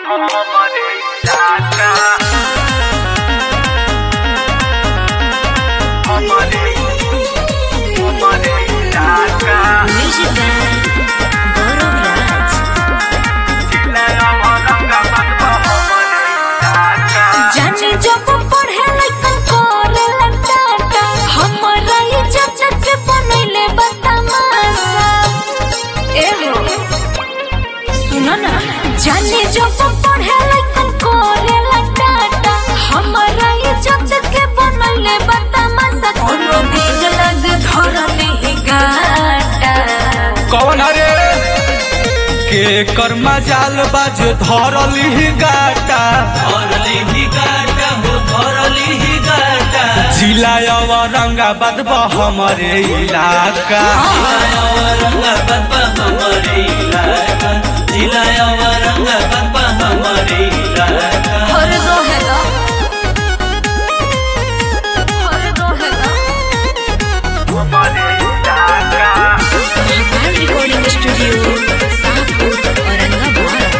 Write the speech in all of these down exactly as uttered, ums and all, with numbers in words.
हमारे चाचा हमारे हमारे चाचा Music by Gaurav Raj. जिला औरंगाबाद हमारे चाचा जाने जब पढ़े लइकन करेला टाटा हमरा ई चाचा के बनैले बदमाशा। एहो सुनो ना, जाने जब पढ़े लइकन करेला टाटा हमरा ई चाचा के बनैले बदमाशा। कोनो दिन लग धरले ही गाटा। कौन हरे के कर्मा जाल बाज धरली ही गाटा धरली ही गाटा हो धरली ही गाटा जिला औरंगाबाद बा हमारे इलाका जिला औरंगाबाद बा हमारे इलाका जिला औरंगाबाद बा हमारे इलाका हर रहेगा हर रहेगा हमारे चाचा महाकाल रिकॉर्डिंग स्टूडियो साहपुर औरंगाबाद।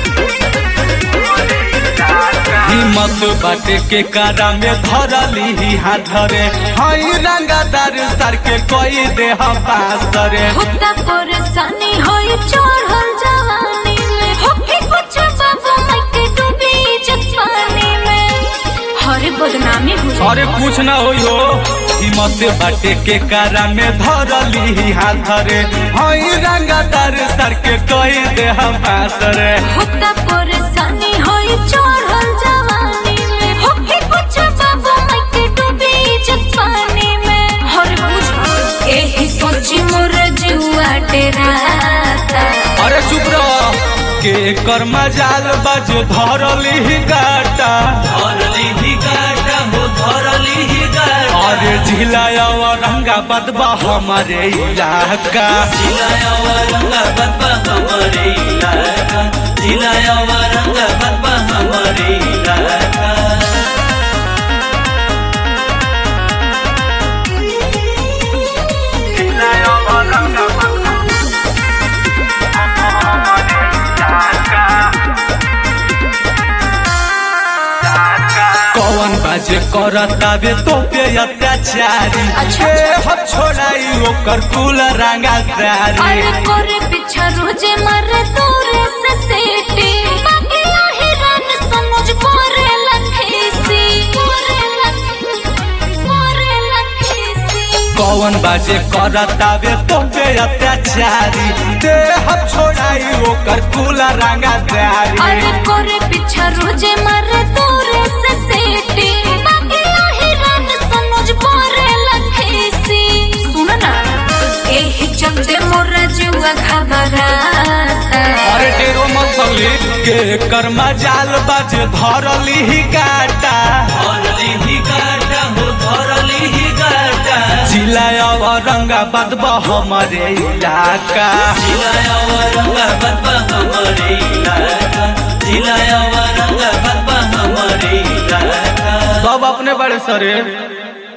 हिम्मत बाटे के कारा में धरली ही हाथ रे हई रंगादार सर के कोई दे हम पास रे होता परेशानी होई चढ़ल जवानी में होके कुछ बाबू मायके डूबी इज्जत पानी में हरे बदनामी हो जाए। अरे कुछ ना होई हो हिम्मत बाटे के कारा में धरली ही हाथ रे हई रंगादार सर के कोई दे हम पास रे होता परेशानी होई चढ़ल जवानी में होके कुछ बाबू मायके डूबी इज्जत पानी में हरे बुझ एही सोची मोर जुआ डेराता। अरे चुप रह के कर्मा जाल बाज धरली ही गाटा धरली ही गाटा हो धरली ही गाटा अरे जिला औरंगाबाद बा हमारे इलाका जिला औरंगाबाद बा हमारे इलाका जिला औरंगाबाद बा हमारे इलाका जिला औरंगाबाद हमारे चाचा चाचा कौन बाजे करता बे तो पे अत्याचारी अच्छा। ए हम छोड़ाई ओकर कुल रंगादारी अरे कोरे पीछा रोजे मारे दूर से सीटी बाकी आही रन समझ कोरे लखीसी कोरे लखीसी कोरे लखीसी कौन बाजे करता बे तो पे अत्याचारी ए हम छोड़ाई ओकर कुल रंगादारी अरे कोरे पीछा रोजे मारे दूर से सीटी बाकी आही रन समझ कोरे लखीसी सुन ना एही चलते मोरा जुआ घबराता। अरे टेरो मत बगली के कर्मा जाल बाज धरली ही गाटा धरली ही गाटा हो धरली ही गाटा जिला औरंगाबाद बा हमारे इलाका जिला औरंगाबाद बा हमारे इलाका जिला औरंगाबाद बा हमारे इलाका सब अपने बड़े सरे